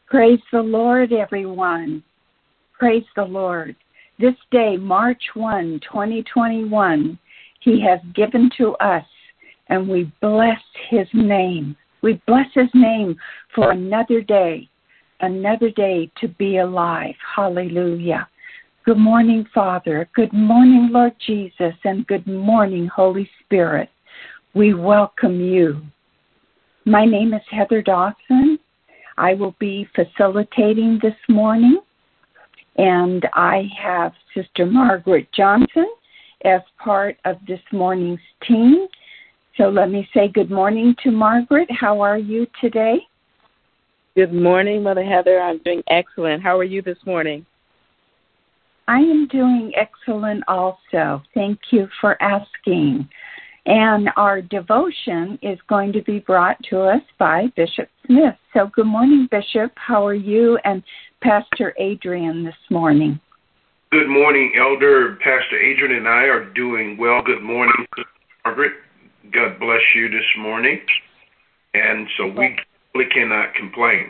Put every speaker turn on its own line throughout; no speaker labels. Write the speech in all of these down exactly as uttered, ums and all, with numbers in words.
Praise the Lord, everyone. Praise the Lord. This day, March first, twenty twenty-one, He has given to us, and we bless His name. We bless His name for another day, another day to be alive. Hallelujah. Good morning, Father. Good morning, Lord Jesus, and good morning, Holy Spirit. We welcome you. My name is Heather Dawson. I will be facilitating this morning, and I have Sister Margaret Johnson as part of this morning's team. So let me say good morning to Margaret. How are you today?
Good morning, Mother Heather. I'm doing excellent. How are you this morning?
I am doing excellent also. Thank you for asking. And our devotion is going to be brought to us by Bishop Smith. So good morning, Bishop. How are you and Pastor Adrian this morning?
Good morning, Elder. Pastor Adrian and I are doing well. Good morning, Margaret. God bless you this morning. And so we really cannot complain.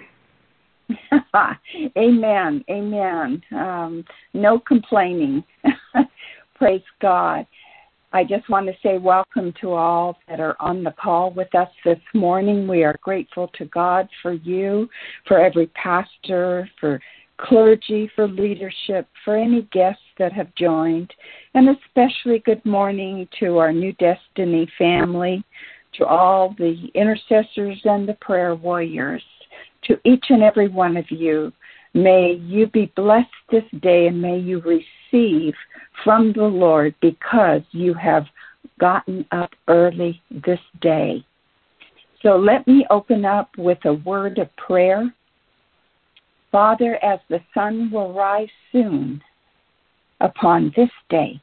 Amen. Amen. Um, no complaining. Praise God. I just want to say welcome to all that are on the call with us this morning. We are grateful to God for you, for every pastor, for clergy, for leadership, for any guests that have joined, and especially good morning to our New Destiny family, to all the intercessors and the prayer warriors, to each and every one of you. May you be blessed this day, and may you receive from the Lord because you have gotten up early this day. So let me open up with a word of prayer. Father, as the sun will rise soon upon this day,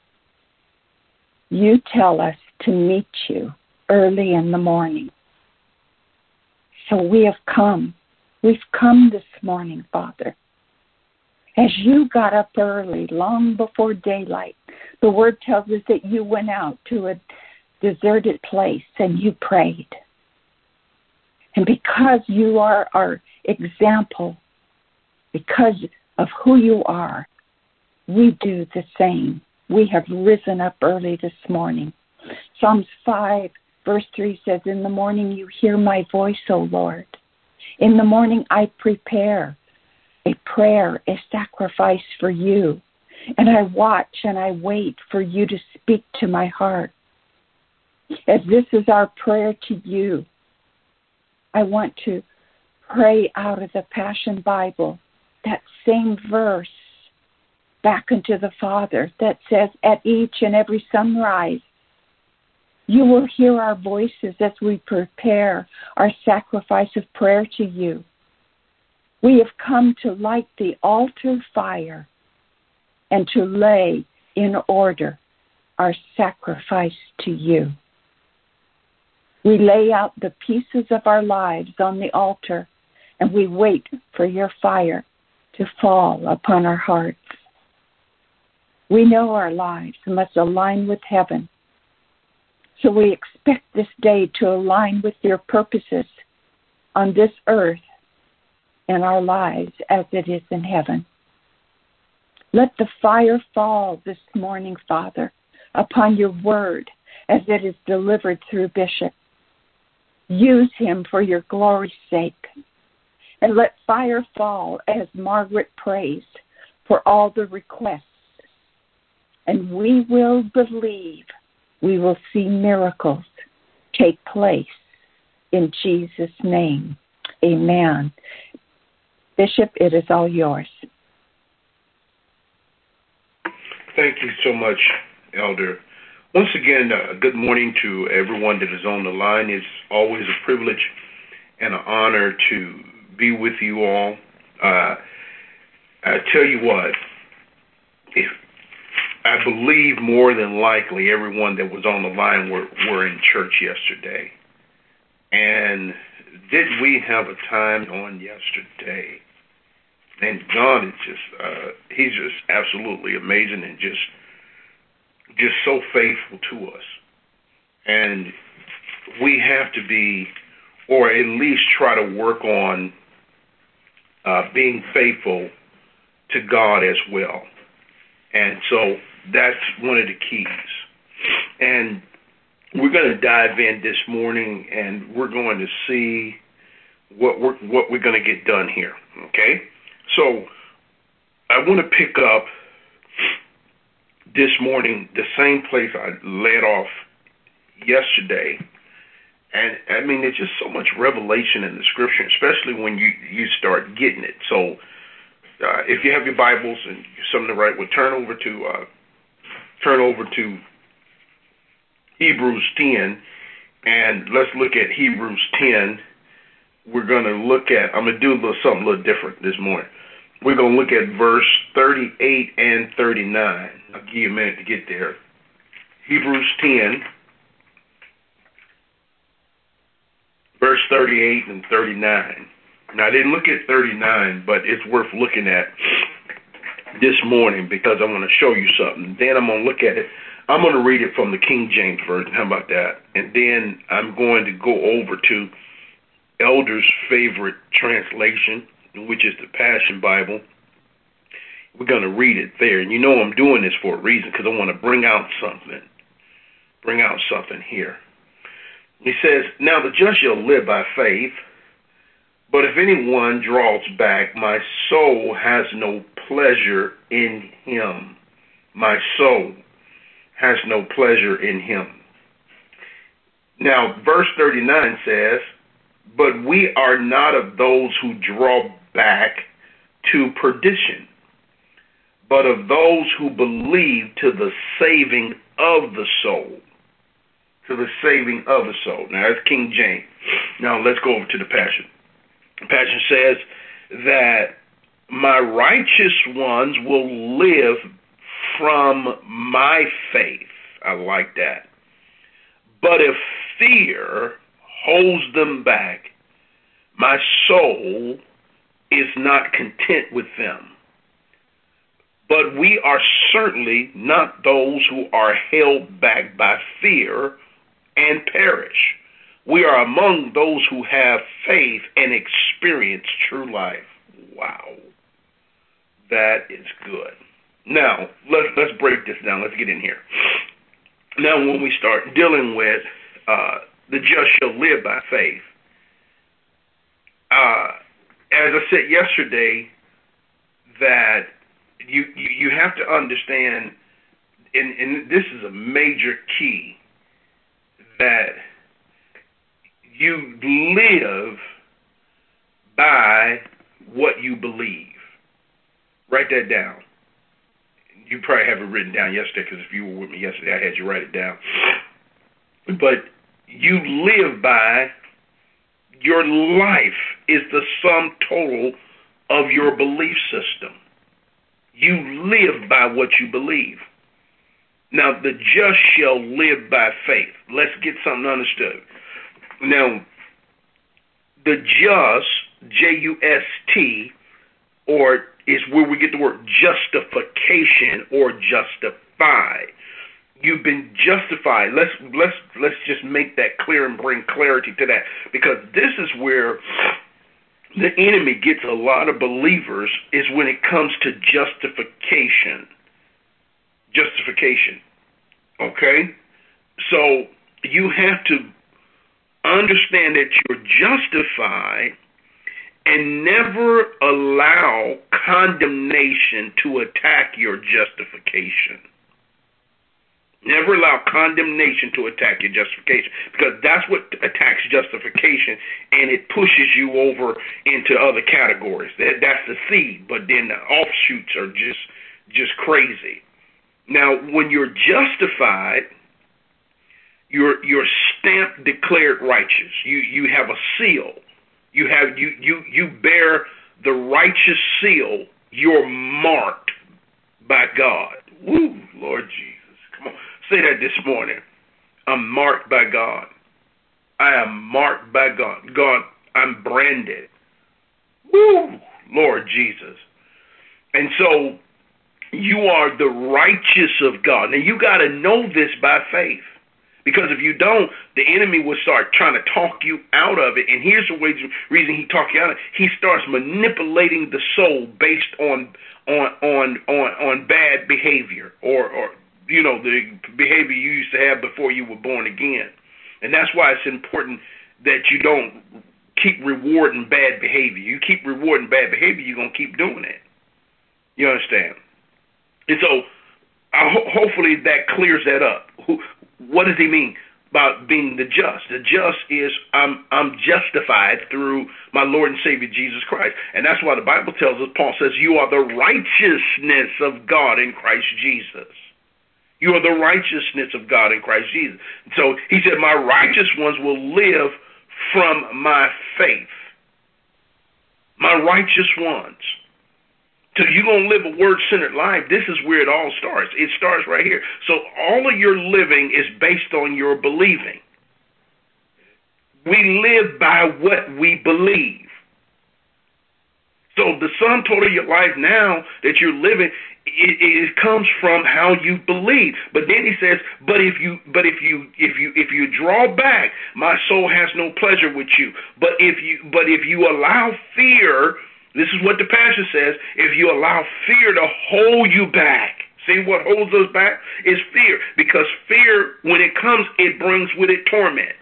you tell us to meet you early in the morning. So we have come. We've come this morning, Father. As you got up early, long before daylight, the word tells us that you went out to a deserted place and you prayed. And because you are our example, because of who you are, we do the same. We have risen up early this morning. Psalms five, verse three says, in the morning you hear my voice, O Lord. In the morning I prepare a prayer, a sacrifice for you. And I watch and I wait for you to speak to my heart. As this is our prayer to you, I want to pray out of the Passion Bible, that same verse back into the Father that says, at each and every sunrise, you will hear our voices as we prepare our sacrifice of prayer to you. We have come to light the altar fire and to lay in order our sacrifice to you. We lay out the pieces of our lives on the altar, and we wait for your fire to fall upon our hearts. We know our lives must align with heaven. So we expect this day to align with your purposes on this earth and our lives as it is in heaven. Let the fire fall this morning, Father, upon your word as it is delivered through Bishop. Use him for your glory's sake. And let fire fall as Margaret prays for all the requests. And we will believe. We will see miracles take place in Jesus' name. Amen. Bishop, it is all yours.
Thank you so much, Elder. Once again, uh, good morning to everyone that is on the line. It's always a privilege and an honor to be with you all. Uh, I tell you what, if I believe more than likely everyone that was on the line were, were in church yesterday. And did we have a time on yesterday? And God is just, uh, he's just absolutely amazing and just, just so faithful to us. And we have to be, or at least try to work on uh, being faithful to God as well. And so that's one of the keys. And we're going to dive in this morning, and we're going to see what we're, what we're going to get done here, okay? So I want to pick up this morning the same place I led off yesterday. And, I mean, there's just so much revelation in the Scripture, especially when you, you start getting it. So uh, if you have your Bibles and something to write with, turn over to uh, turn over to Hebrews ten, and let's look at Hebrews ten. We're going to look at, I'm going to do a little, something a little different this morning. We're going to look at verse thirty-eight and thirty-nine. I'll give you a minute to get there. Hebrews ten, verse thirty-eight and thirty-nine. Now, I didn't look at thirty-nine, but it's worth looking at this morning because I want to show you something. Then I'm going to look at it. I'm going to read it from the King James Version. How about that? And then I'm going to go over to Elder's favorite translation, which is the Passion Bible. We're going to read it there. And you know I'm doing this for a reason, because I want to bring out something. Bring out something here. He says, now the just shall live by faith, but if anyone draws back, my soul has no pleasure in him. My soul has no pleasure in him. Now, verse thirty-nine says, but we are not of those who draw back to perdition, but of those who believe to the saving of the soul. To the saving of the soul. Now, that's King James. Now, let's go over to the Passion. The Passion says that my righteous ones will live from my faith. I like that. But if fear holds them back, my soul is not content with them. But we are certainly not those who are held back by fear and perish. We are among those who have faith and experience true life. Wow. That is good. Now, let's, let's break this down. Let's get in here. Now, when we start dealing with uh, the just shall live by faith, uh, as I said yesterday, that you, you, you have to understand, and, and this is a major key, that you live by what you believe. Write that down. You probably have it written down yesterday, because if you were with me yesterday, I had you write it down. But you live by, your life is the sum total of your belief system. You live by what you believe. Now, the just shall live by faith. Let's get something understood. Now, the just, J U S T, or is where we get the word justification or justify. You've been justified. Let's let's let's just make that clear and bring clarity to that, because this is where the enemy gets a lot of believers, is when it comes to justification. Justification. Okay? So you have to understand that you're justified and never allow condemnation to attack your justification. Never allow condemnation to attack your justification, because that's what attacks justification, and it pushes you over into other categories. That, that's the seed, but then the offshoots are just just crazy. Now, when you're justified, you're you're stamped, declared righteous. You you have a seal. You have you you you bear the righteous seal. You're marked by God. Woo, Lord Jesus. Come on. Say that this morning. I'm marked by God. I am marked by God. God, I'm branded. Woo, Lord Jesus. And so you are the righteous of God. Now, you got to know this by faith. Because if you don't, the enemy will start trying to talk you out of it. And here's the way, reason he talks you out of it. He starts manipulating the soul based on on on on, on bad behavior or, or, you know, the behavior you used to have before you were born again. And that's why it's important that you don't keep rewarding bad behavior. You keep rewarding bad behavior, you're going to keep doing it. You understand? And so I ho- hopefully that clears that up. Who, what does he mean about being the just? The just is I'm I'm justified through my Lord and Savior Jesus Christ. And that's why the Bible tells us, Paul says, you are the righteousness of God in Christ Jesus. You are the righteousness of God in Christ Jesus. So he said, my righteous ones will live from my faith. My righteous ones. So you're going to live a word-centered life. This is where it all starts. It starts right here. So all of your living is based on your believing. We live by what we believe. So the sum total of your life now that you're living, it, it comes from how you believe. But then he says, but if you, but if you, if you, if you draw back, my soul has no pleasure with you. But if you, but if you allow fear. This is what the pastor says, if you allow fear to hold you back. See, what holds us back is fear. Because fear, when it comes, it brings with it torment.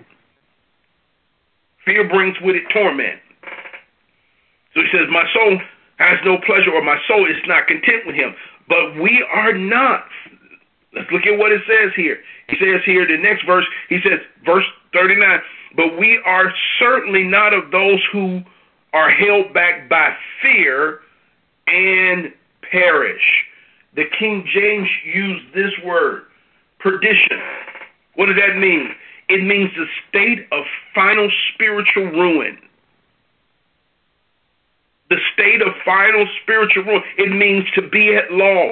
Fear brings with it torment. So he says, my soul has no pleasure, or my soul is not content with him. But we are not. Let's look at what it says here. He says here, the next verse, he says, verse thirty-nine, but we are certainly not of those who are held back by fear and perish. The King James used this word, perdition. What does that mean? It means the state of final spiritual ruin. The state of final spiritual ruin. It means to be at loss.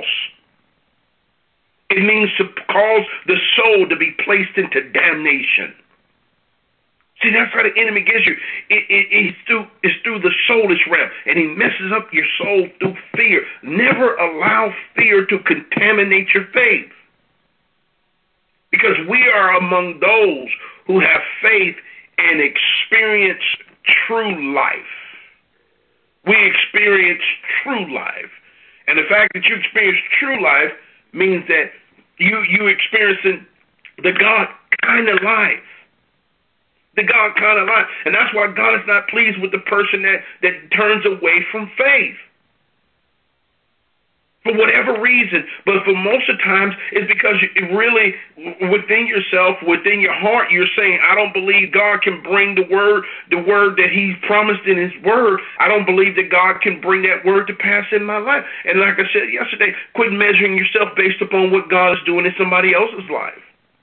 It means to cause the soul to be placed into damnation. See, that's how the enemy gets you. It, it, it's, through, it's through the soulish realm, and he messes up your soul through fear. Never allow fear to contaminate your faith, because we are among those who have faith and experience true life. We experience true life, and the fact that you experience true life means that you you experiencing the God kind of life. The God kind of life. And that's why God is not pleased with the person that, that turns away from faith. For whatever reason. But for most of the times, it's because you really, within yourself, within your heart, you're saying, I don't believe God can bring the word, the word that he promised in his word. I don't believe that God can bring that word to pass in my life. And like I said yesterday, quit measuring yourself based upon what God is doing in somebody else's life.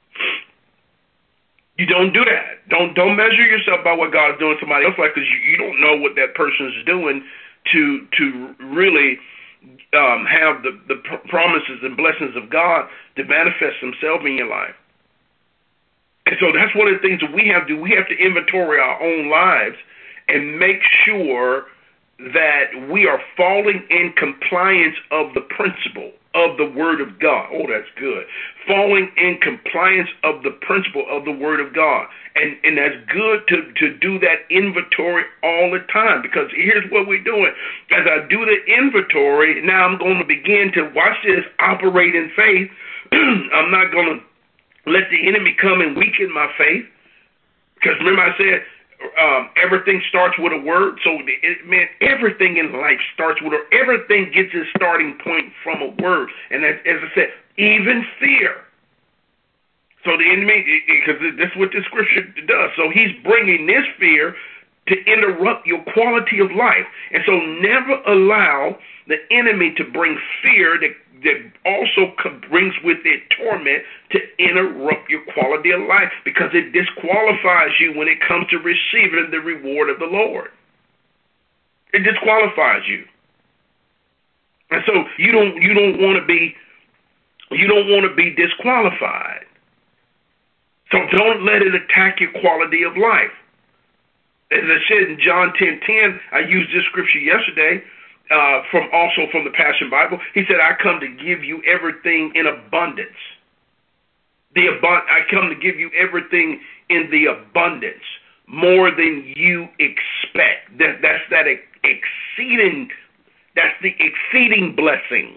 You don't do that. Don't don't measure yourself by what God is doing to somebody else's life, because you, you don't know what that person is doing to to really um, have the, the pr- promises and blessings of God to manifest themselves in your life. And so that's one of the things that we have to do. We have to inventory our own lives and make sure that we are falling in compliance of the principle of the Word of God. Oh, that's good. Falling in compliance of the principle of the Word of God. And and that's good to, to do that inventory all the time, because here's what we're doing. As I do the inventory, now I'm going to begin to, watch this, operate in faith. I'm not going to let the enemy come and weaken my faith. Because remember I said, Um, everything starts with a word. So, it, man, everything in life starts with a word. Everything gets its starting point from a word. And as, as I said, even fear. So the enemy, because that's what the scripture does. So he's bringing this fear to interrupt your quality of life. And so never allow the enemy to bring fear that that also brings with it torment to interrupt your quality of life, because it disqualifies you when it comes to receiving the reward of the Lord. It disqualifies you. And so you don't you don't want to be you don't want to be disqualified. So don't let it attack your quality of life. As I said in John ten ten, I used this scripture yesterday, uh, from also from the Passion Bible. He said, I come to give you everything in abundance. The abund- I come to give you everything in the abundance, more than you expect. That, that's that exceeding, that's the exceeding blessing.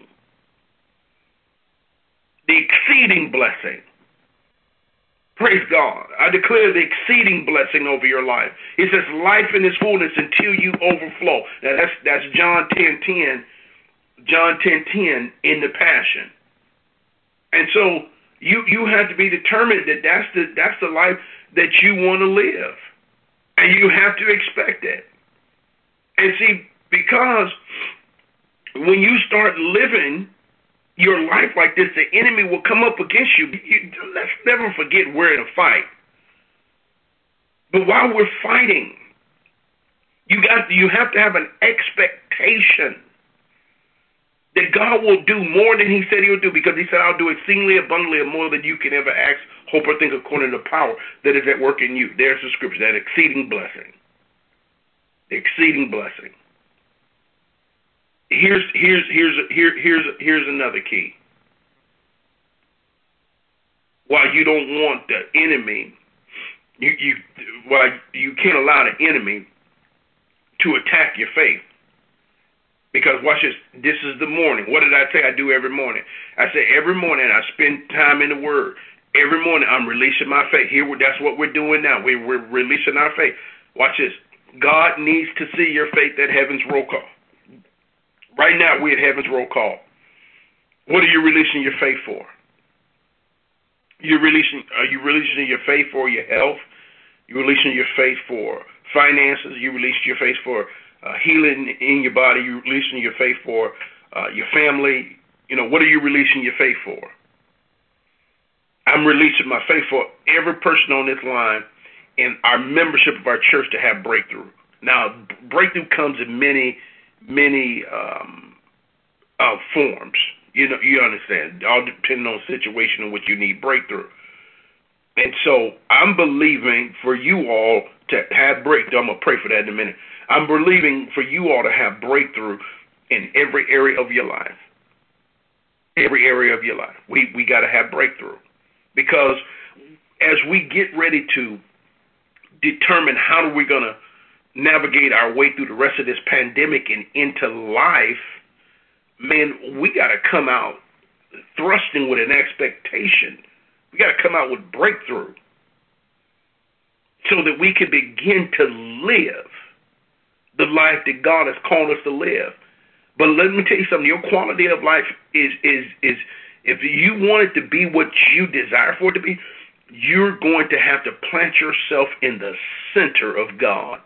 The exceeding blessing. Praise God. I declare the exceeding blessing over your life. It says life in its fullness until you overflow. Now that's that's John ten ten, John ten ten in the Passion. And so you you have to be determined that that's the that's the life that you want to live, and you have to expect it. And see, because when you start living your life like this, the enemy will come up against you. you. Let's never forget we're in a fight. But while we're fighting, you got you have to have an expectation that God will do more than he said he would do, because he said, I'll do exceedingly abundantly and more than you can ever ask, hope, or think, according to the power that is at work in you. There's the scripture, that exceeding blessing. The exceeding blessing. Here's here's here's here here's here's another key. While you don't want the enemy, you you while you can't allow the enemy to attack your faith. Because watch this, this is the morning. What did I say I do every morning? I say every morning I spend time in the Word. Every morning I'm releasing my faith. Here, that's what we're doing now. We're, we're releasing our faith. Watch this. God needs to see your faith at heaven's roll call. Right now we're at heaven's roll call. What are you releasing your faith for? You're releasing. Are you releasing your faith for your health? You're releasing your faith for finances. You release your faith for Uh, healing in your body. You're releasing your faith for uh, your family. You know, what are you releasing your faith for? I'm releasing my faith for every person on this line and our membership of our church to have breakthrough. Now, breakthrough comes in many, many um, uh, forms. You know, you understand, all depending on the situation in which you need breakthrough. And so I'm believing for you all to have breakthrough. I'm going to pray for that in a minute. I'm believing for you all to have breakthrough in every area of your life. Every area of your life. We we got to have breakthrough. Because as we get ready to determine how are we going to navigate our way through the rest of this pandemic and into life, man, we got to come out thrusting with an expectation. We got to come out with breakthrough so that we can begin to live the life that God has called us to live. But let me tell you something. Your quality of life is, is, is if you want it to be what you desire for it to be, you're going to have to plant yourself in the center of God.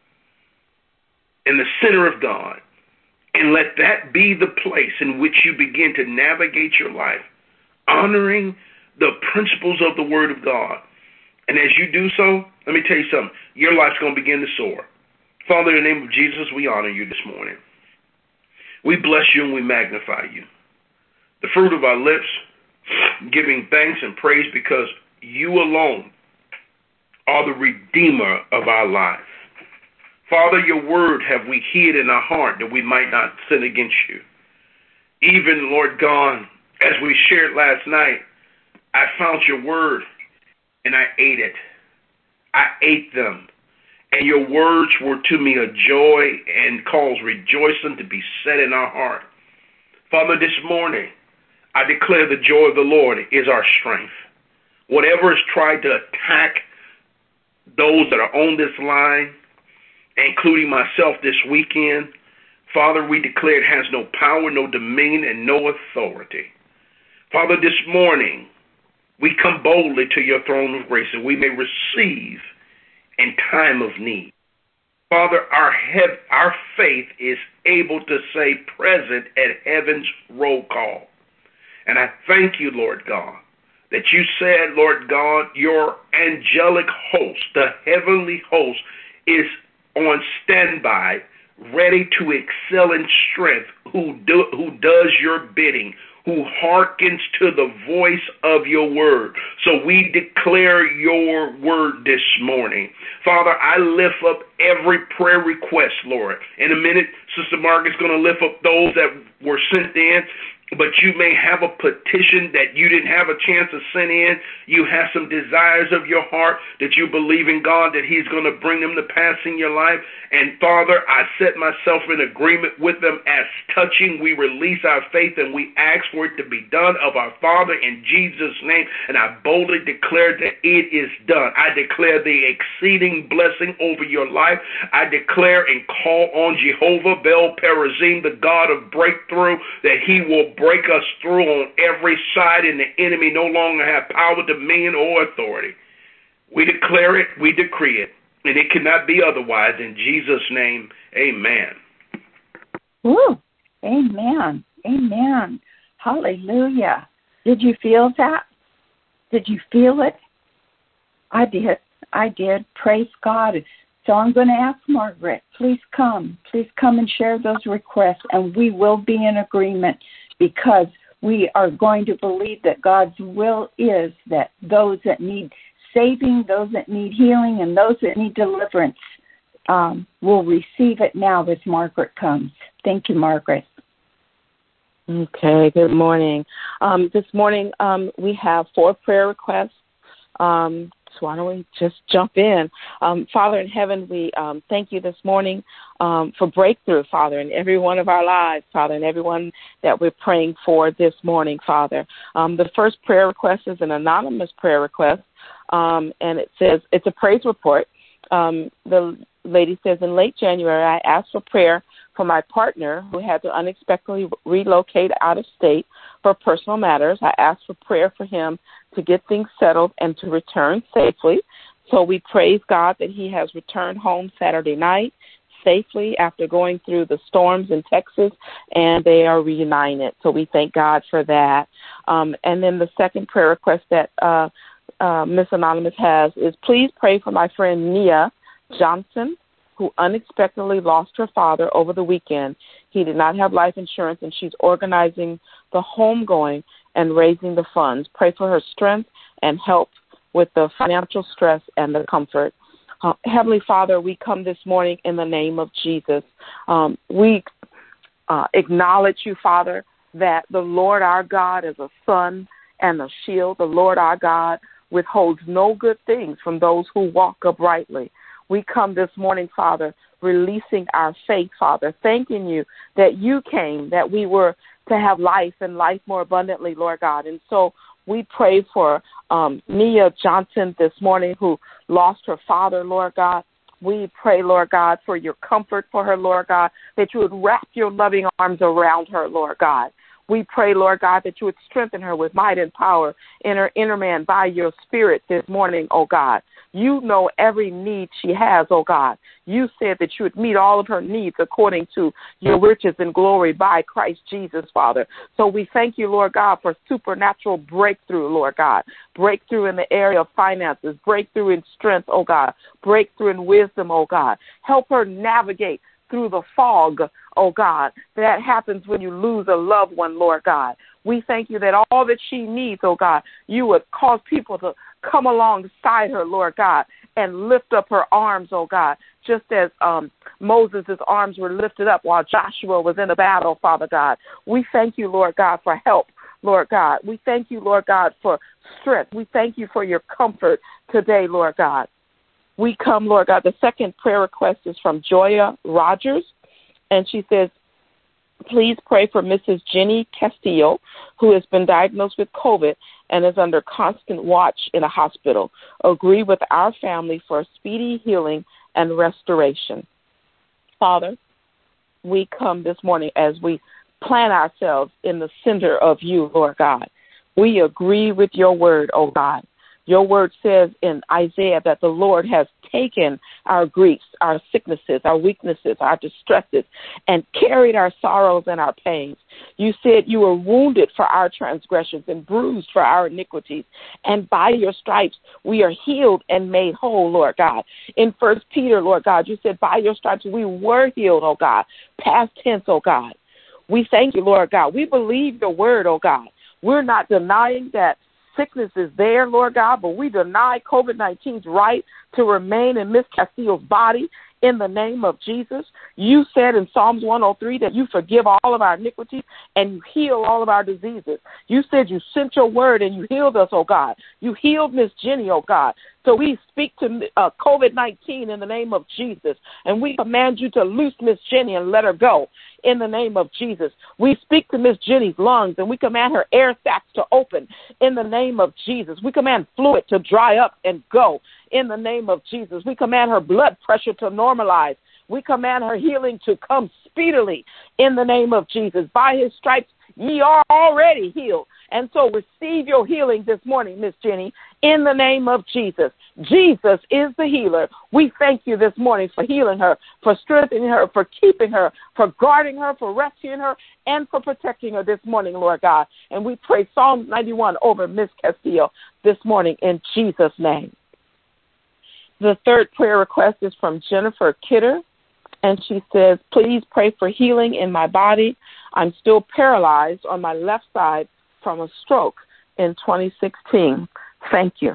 In the center of God. And let that be the place in which you begin to navigate your life, honoring the principles of the Word of God. And as you do so, let me tell you something. Your life's going to begin to soar. Father, in the name of Jesus, we honor you this morning. We bless you and we magnify you. The fruit of our lips, giving thanks and praise because you alone are the Redeemer of our lives. Father, your word have we hid in our heart that we might not sin against you. Even, Lord God, as we shared last night, I found your word and I ate it. I ate them. And your words were to me a joy and cause rejoicing to be set in our heart. Father, this morning, I declare the joy of the Lord is our strength. Whatever has tried to attack those that are on this line, including myself this weekend, Father, we declare it has no power, no dominion, and no authority. Father, this morning, we come boldly to your throne of grace that we may receive in time of need. Father, our hev- our faith is able to say present at heaven's roll call. And I thank you, Lord God, that you said, Lord God, your angelic host, the heavenly host, is on standby, ready to excel in strength, who do, who does your bidding, who hearkens to the voice of your word. So we declare your word this morning. Father, I lift up every prayer request, Lord. In a minute, Sister Margaret's going to lift up those that were sent in. but you may have a petition that you didn't have a chance to send in. You have some desires of your heart that you believe in God that he's going to bring them to pass in your life. And Father, I set myself in agreement with them as touching. We release our faith and we ask for it to be done of our Father in Jesus' name. And I boldly declare that it is done. I declare the exceeding blessing over your life. I declare and call on Jehovah Bel Perazim, the God of breakthrough, that he will break us through on every side, and the enemy no longer have power, dominion, or authority. We declare it, we decree it, and it cannot be otherwise. In Jesus' name, amen.
Woo! Amen. Amen. Hallelujah. Did you feel that? Did you feel it? I did. I did. Praise God. So I'm going to ask Margaret, please come. Please come and share those requests, and we will be in agreement, because we are going to believe that God's will is that those that need saving, those that need healing, and those that need deliverance um, will receive it now as Margaret comes. Thank you, Margaret.
Okay, good morning. Um, this morning um, we have four prayer requests. Um, So why don't we just jump in? Um, Father in heaven, we um, thank you this morning um, for breakthrough, Father, in every one of our lives, Father, and everyone that we're praying for this morning, Father. Um, the first prayer request is an anonymous prayer request, um, and it says it's a praise report. Um, the lady says, in late January, I asked for prayer for my partner who had to unexpectedly relocate out of state for personal matters. I asked for prayer for him to get things settled and to return safely. So we praise God that he has returned home Saturday night safely after going through the storms in Texas, and they are reunited. So we thank God for that. Um, and then the second prayer request that uh, uh, Miss Anonymous has is, please pray for my friend Nia Johnson, who unexpectedly lost her father over the weekend. He did not have life insurance, and she's organizing the homegoing and raising the funds. Pray for her strength and help with the financial stress and the comfort. Uh, Heavenly Father, we come this morning in the name of Jesus. Um, we uh, acknowledge you, Father, that the Lord our God is a sun and a shield. The Lord our God withholds no good things from those who walk uprightly. We come this morning, Father, releasing our faith, Father, thanking you that you came, that we were to have life and life more abundantly, Lord God. And so we pray for um, Nia Johnson this morning, who lost her father, Lord God. We pray, Lord God, for your comfort for her, Lord God, that you would wrap your loving arms around her, Lord God. We pray, Lord God, that you would strengthen her with might and power in her inner man by your spirit this morning, oh God. You know every need she has, oh God. You said that you would meet all of her needs according to your riches and glory by Christ Jesus, Father. So we thank you, Lord God, for supernatural breakthrough, Lord God. Breakthrough in the area of finances, breakthrough in strength, oh God. Breakthrough in wisdom, oh God. Help her navigate through the fog, oh God, that happens when you lose a loved one, Lord God. We thank you that all that she needs, oh God, you would cause people to come alongside her, Lord God, and lift up her arms, oh God, just as um, Moses' arms were lifted up while Joshua was in a battle, Father God. We thank you, Lord God, for help, Lord God. We thank you, Lord God, for strength. We thank you for your comfort today, Lord God. We come, Lord God. The second prayer request is from Joya Rogers, and she says, please pray for Missus Jenny Castillo, who has been diagnosed with COVID and is under constant watch in a hospital. Agree with our family for speedy healing and restoration. Father, we come this morning as we plant ourselves in the center of you, Lord God. We agree with your word, oh God. Your word says in Isaiah that the Lord has taken our griefs, our sicknesses, our weaknesses, our distresses, and carried our sorrows and our pains. You said you were wounded for our transgressions and bruised for our iniquities. And by your stripes, we are healed and made whole, Lord God. In First Peter, Lord God, you said by your stripes we were healed, oh God. Past tense, oh God. We thank you, Lord God. We believe your word, oh God. We're not denying that sickness is there, Lord God, but we deny COVID nineteen's right to remain in Miss Castillo's body in the name of Jesus. You said in Psalms one oh three that you forgive all of our iniquities and you heal all of our diseases. You said you sent your word and you healed us, oh God. You healed Miss Jenny, oh God. So we speak to uh, COVID nineteen in the name of Jesus, and we command you to loose Miss Jenny and let her go in the name of Jesus. We speak to Miss Jenny's lungs, and we command her air sacs to open in the name of Jesus. We command fluid to dry up and go in the name of Jesus. We command her blood pressure to normalize. We command her healing to come speedily in the name of Jesus. By his stripes, ye are already healed. And so receive your healing this morning, Miss Jenny, in the name of Jesus. Jesus is the healer. We thank you this morning for healing her, for strengthening her, for keeping her, for guarding her, for rescuing her, and for protecting her this morning, Lord God. And we pray Psalm ninety-one over Miss Castillo this morning in Jesus' name. The third prayer request is from Jennifer Kidder, and she says, please pray for healing in my body. I'm still paralyzed on my left side from a stroke in twenty sixteen. Thank you.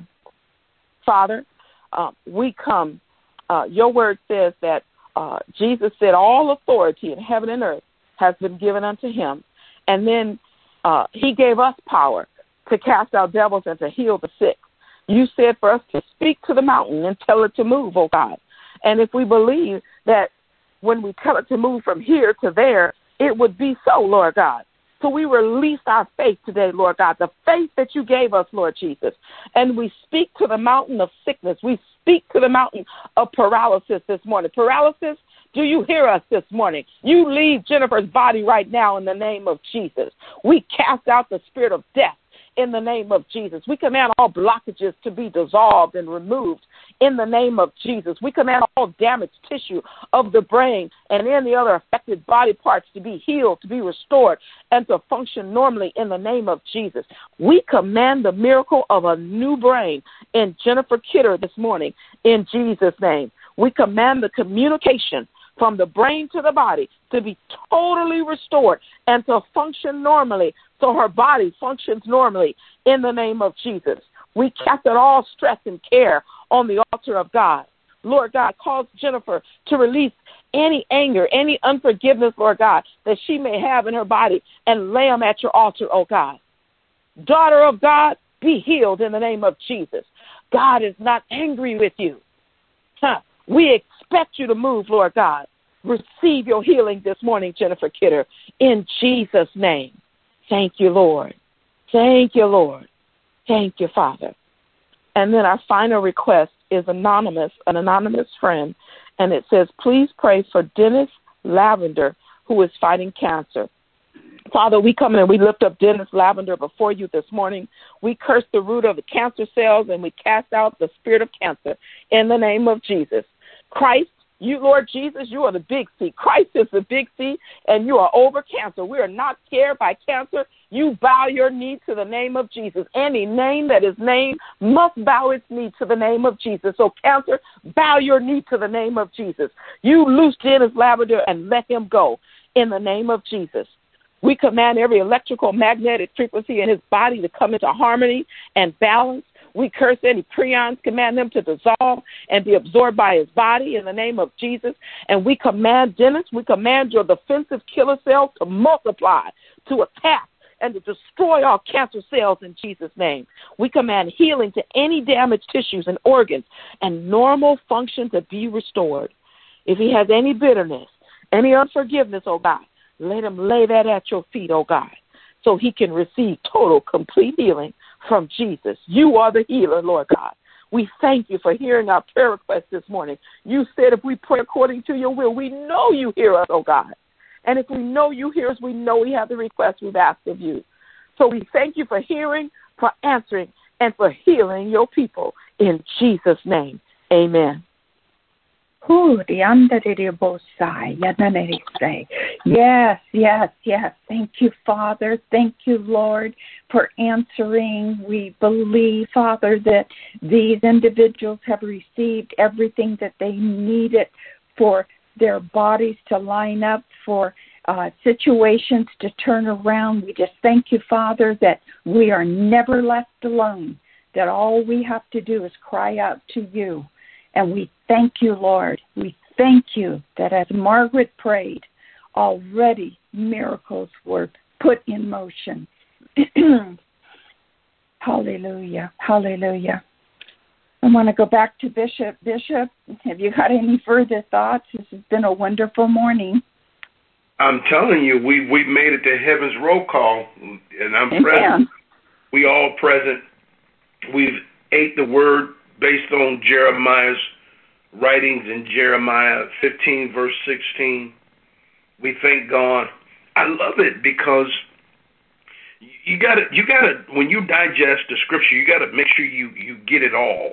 Father, uh, we come. Uh, your word says that uh, Jesus said all authority in heaven and earth has been given unto him. And then uh, he gave us power to cast out devils and to heal the sick. You said for us to speak to the mountain and tell it to move, oh God. And if we believe that when we tell it to move from here to there, it would be so, Lord God. So we release our faith today, Lord God, the faith that you gave us, Lord Jesus. And we speak to the mountain of sickness. We speak to the mountain of paralysis this morning. Paralysis, do you hear us this morning? You leave Jennifer's body right now in the name of Jesus. We cast out the spirit of death in the name of Jesus. We command all blockages to be dissolved and removed in the name of Jesus. We command all damaged tissue of the brain and any other affected body parts to be healed, to be restored, and to function normally in the name of Jesus. We command the miracle of a new brain in Jennifer Kidder this morning in Jesus' name. We command the communication from the brain to the body to be totally restored and to function normally so her body functions normally in the name of Jesus. We cast out all stress and care on the altar of God. Lord God, cause Jennifer to release any anger, any unforgiveness, Lord God, that she may have in her body and lay them at your altar, oh God. Daughter of God, be healed in the name of Jesus. God is not angry with you. Huh. We expect you to move, Lord God. Receive your healing this morning, Jennifer Kidder, in Jesus' name. Thank you, Lord. Thank you, Lord. Thank you, Father. And then our final request is anonymous, an anonymous friend, and it says, please pray for Dennis Lavender, who is fighting cancer. Father, we come in and we lift up Dennis Lavender before you this morning. We curse the root of the cancer cells and we cast out the spirit of cancer in the name of Jesus. Christ, you, Lord Jesus, you are the big C. Christ is the big C, and you are over cancer. We are not scared by cancer. You bow your knee to the name of Jesus. Any name that is named must bow its knee to the name of Jesus. So cancer, bow your knee to the name of Jesus. You loose Dennis Lavender and let him go in the name of Jesus. We command every electrical magnetic frequency in his body to come into harmony and balance. We curse any prions, command them to dissolve and be absorbed by his body in the name of Jesus. And we command, Dennis, we command your defensive killer cells to multiply, to attack, and to destroy all cancer cells in Jesus' name. We command healing to any damaged tissues and organs and normal function to be restored. If he has any bitterness, any unforgiveness, oh God, let him lay that at your feet, oh God, so he can receive total, complete healing from Jesus. You are the healer, Lord God. We thank you for hearing our prayer request this morning. You said if we pray according to your will, we know you hear us, oh God. And if we know you hear us, we know we have the request we've asked of you. So we thank you for hearing, for answering, and for healing your people. In Jesus' name, amen.
Yes, yes, yes. Thank you, Father. Thank you, Lord, for answering. We believe, Father, that these individuals have received everything that they needed for their bodies to line up, for uh, situations to turn around. We just thank you, Father, that we are never left alone, that all we have to do is cry out to you. And we thank you, Lord. We thank you that as Margaret prayed, already miracles were put in motion. Hallelujah. Hallelujah. I want to go back to Bishop. Bishop, have you got any further thoughts? This has been a wonderful morning.
I'm telling you, we we made it to heaven's roll call, and I'm
Amen.
present. We all present. We've ate the word based on Jeremiah's writings in Jeremiah fifteen, verse sixteen. We thank God. I love it because you got to, you got to, when you digest the scripture, you got to make sure you, you get it all.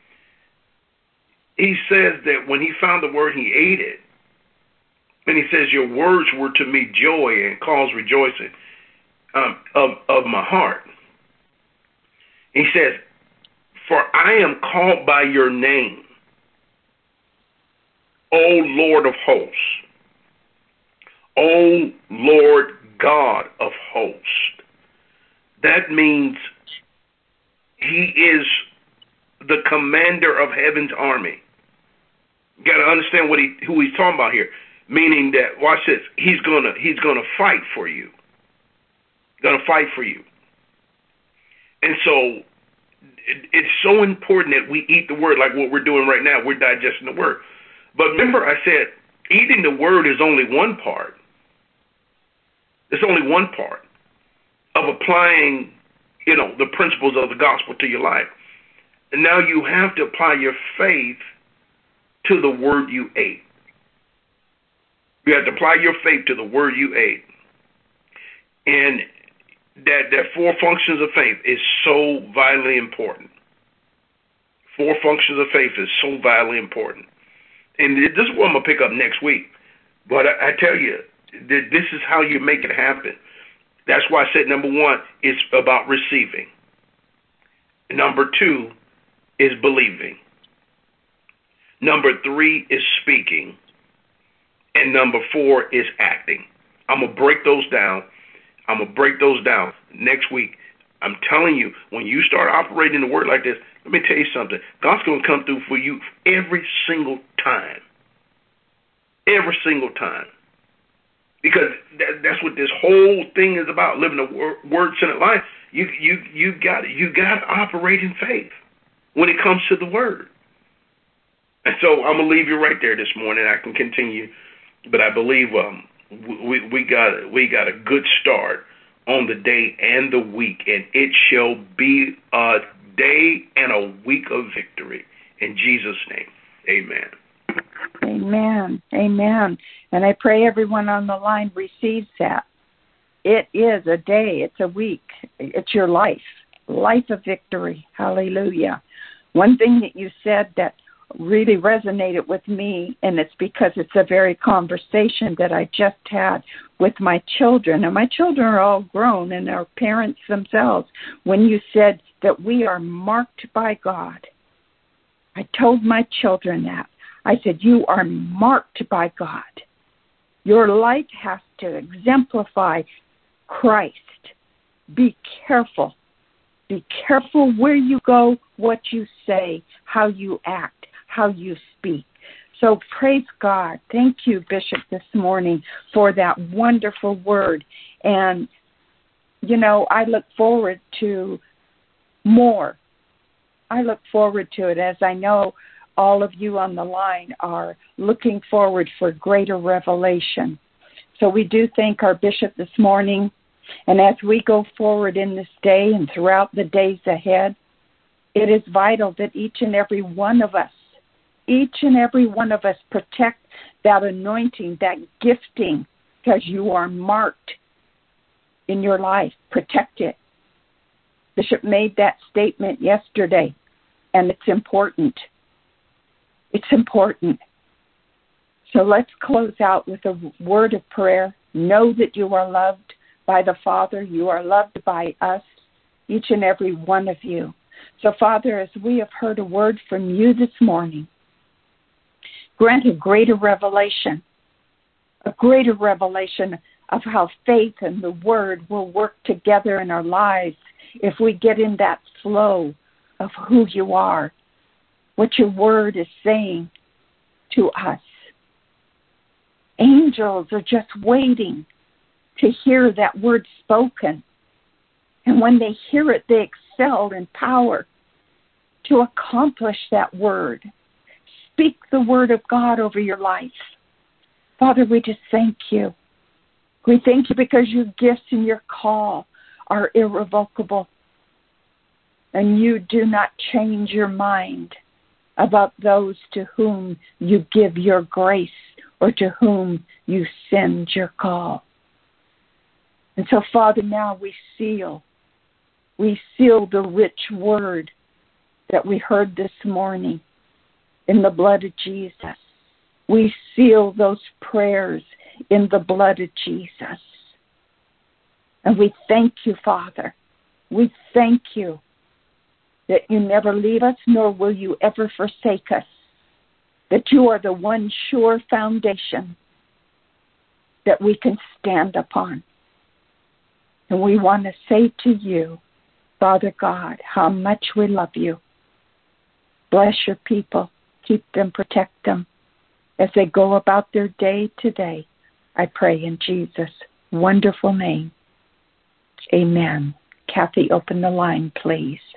He says that when he found the word, he ate it. And he says, your words were to me joy and cause rejoicing um, of, of my heart. He says, for I am called by your name, O Lord of hosts, O Lord God of hosts. That means he is the commander of heaven's army. You got to understand what he, who he's talking about here. Meaning that, watch this, he's gonna he's gonna fight for you. Gonna fight for you. And so it, it's so important that we eat the word like what we're doing right now. We're digesting the word. But remember, I said eating the word is only one part. It's only one part of applying, you know, the principles of the gospel to your life. And now you have to apply your faith to the word you ate. You have to apply your faith to the word you ate. And that, that four functions of faith is so vitally important. Four functions of faith is so vitally important. And this is what I'm going to pick up next week. But I, I tell you, that this is how you make it happen. That's why I said number one is about receiving. Number two is believing. Number three is speaking. And number four is acting. I'm going to break those down. I'm going to break those down next week. I'm telling you, when you start operating the word like this, let me tell you something. God's going to come through for you every single time. Every single time. Because that, that's what this whole thing is about, living a word-centered life. You you you got you got to operate in faith when it comes to the word. And so I'm gonna leave you right there this morning. I can continue, but I believe um, we we got we got a good start on the day and the week, and it shall be a day and a week of victory in Jesus' name. Amen.
Amen. Amen. And I pray everyone on the line receives that. It is a day. It's a week. It's your life. Life of victory. Hallelujah. One thing that you said that really resonated with me, and it's because it's a very conversation that I just had with my children. And my children are all grown and are parents themselves. When you said that we are marked by God, I told my children that. I said, you are marked by God. Your light has to exemplify Christ. Be careful. Be careful where you go, what you say, how you act, how you speak. So praise God. Thank you, Bishop, this morning for that wonderful word. And, you know, I look forward to more. I look forward to it, as I know all of you on the line are looking forward for greater revelation. So we do thank our bishop this morning. And as we go forward in this day and throughout the days ahead, it is vital that each and every one of us, each and every one of us protect that anointing, that gifting, because you are marked in your life. Protect it. Bishop made that statement yesterday, and it's important. It's important. So let's close out with a word of prayer. Know that you are loved by the Father. You are loved by us, each and every one of you. So, Father, as we have heard a word from you this morning, grant a greater revelation, a greater revelation of how faith and the word will work together in our lives if we get in that flow of who you are, what your word is saying to us. angels are just waiting to hear that word spoken. And when they hear it, they excel in power to accomplish that word. Speak the word of God over your life. Father, we just thank you. We thank you because your gifts and your call are irrevocable. And you do not change your mind about those to whom you give your grace or to whom you send your call. And so, Father, now we seal. We seal the rich word that we heard this morning in the blood of Jesus. We seal those prayers in the blood of Jesus. And we thank you, Father. We thank you that you never leave us, nor will you ever forsake us, that you are the one sure foundation that we can stand upon. And we want to say to you, Father God, how much we love you. Bless your people. Keep them, protect them as they go about their day today. I pray in Jesus' wonderful name. Amen. Kathy, open the line, please.